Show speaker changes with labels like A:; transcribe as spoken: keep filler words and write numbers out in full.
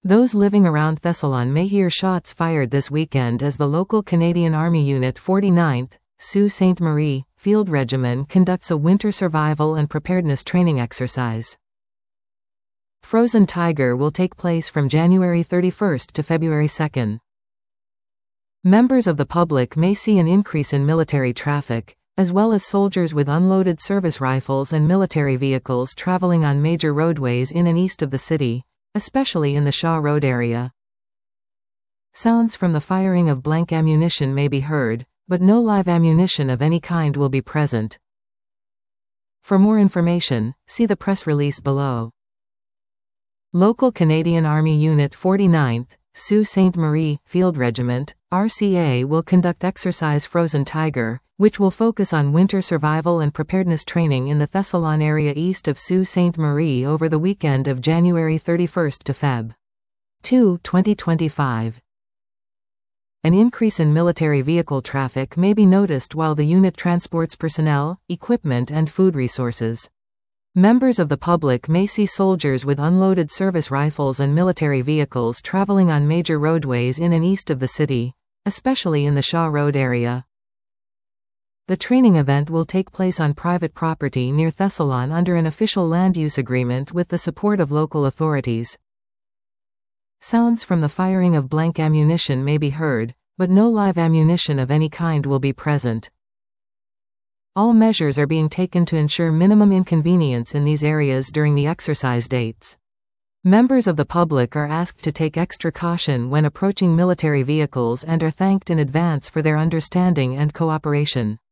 A: Those living around Thessalon may hear shots fired this weekend as the local Canadian Army Unit forty-ninth, Sault Ste. Marie, Field Regiment conducts a winter survival and preparedness training exercise. Frozen Tiger will take place from January thirty-first to February second. Members of the public may see an increase in military traffic, as well as soldiers with unloaded service rifles and military vehicles traveling on major roadways in and east of the city, especially in the Shaw Road area. Sounds from the firing of blank ammunition may be heard, but no live ammunition of any kind will be present. For more information, see the press release below. Local Canadian Army Unit forty-ninth, Sault Ste. Marie, Field Regiment, R C A will conduct exercise Frozen Tiger, which will focus on winter survival and preparedness training in the Thessalon area east of Sault Ste. Marie over the weekend of January thirty-first to February second, twenty twenty-five. An increase in military vehicle traffic may be noticed while the unit transports personnel, equipment and food resources. Members of the public may see soldiers with unloaded service rifles and military vehicles traveling on major roadways in and east of the city, especially in the Shaw Road area. The training event will take place on private property near Thessalon under an official land use agreement with the support of local authorities. Sounds from the firing of blank ammunition may be heard, but no live ammunition of any kind will be present. All measures are being taken to ensure minimum inconvenience in these areas during the exercise dates. Members of the public are asked to take extra caution when approaching military vehicles and are thanked in advance for their understanding and cooperation.